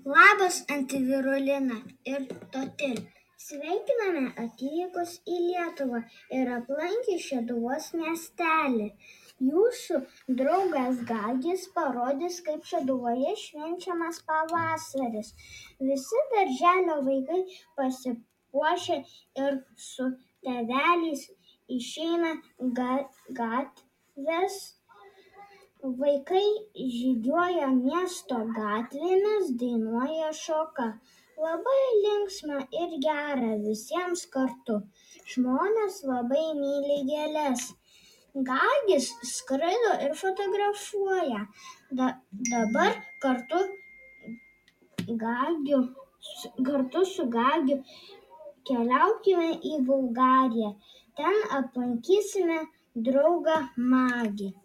Labas antivirulina ir totil. Sveikiname atvykus į Lietuvą ir aplankius Šeduvos miestelį. Jūsų draugas Gagis parodys, kaip Šeduvoje švenčiamas pavasaris. Visi darželio vaikai pasipuošę ir su tėveliais išeina gatvės. Vaikai žygiuoja miesto gatvėmis, dainuoja, šoka. Labai linksma ir gera visiems kartu. Žmonės labai myli gėles. Gagis skraido ir fotografuoja. Dabar kartu su Gagiu keliaukime į Bulgariją. Ten aplankysime draugą Magį.